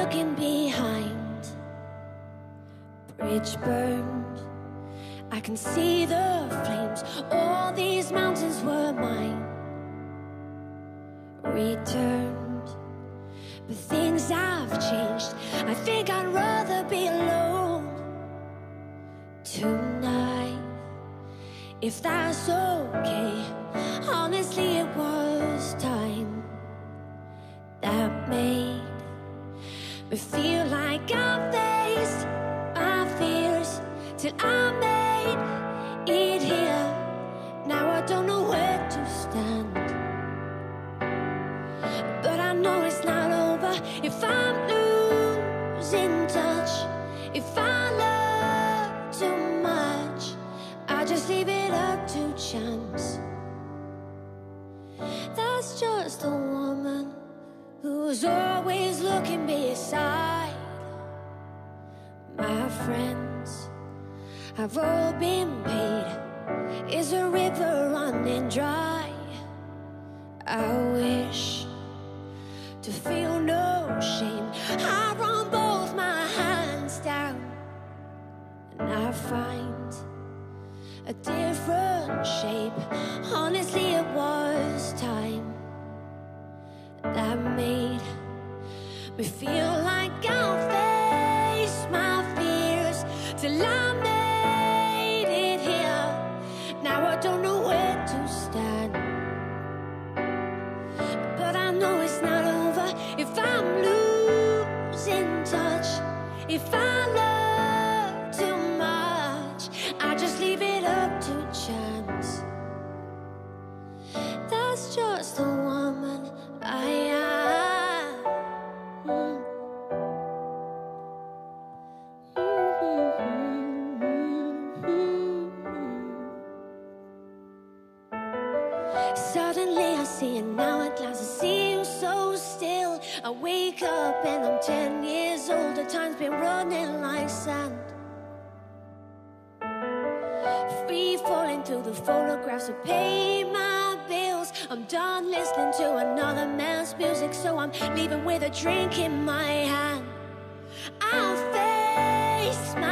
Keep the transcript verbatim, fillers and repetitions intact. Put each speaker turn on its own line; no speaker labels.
looking behind. Bridge burned, I can see the flames. All these mountains were mine. Returned, but things have changed. I think I'd rather be alone tonight, if that's okay. Honestly, it was time that made me feel like I faced my fears till I made it here. Now I don't know where to stand, but I know it's not over. If I'm losing touch, if I love too much, I just leave it up to chance. That's just a woman who's always looking beside. My friends have all been paid. Is a river running dry? I wish to feel no shame. I run both my hands down, and I find a different shape. Honestly, it was time that made me feel like I'll face my fears till I made it here. Now I don't know where to stand, but I know it's not over. If I'm losing touch, if I love too much, I just leave it up to chance. That's just a woman I am. Mm. Suddenly I see it now at last. I see you so still. I wake up and I'm ten years old. The time's been running like sand, free falling through the photographs to pay my bills. I'm done listening to another man's music, so I'm leaving with a drink in my hand. I'll face my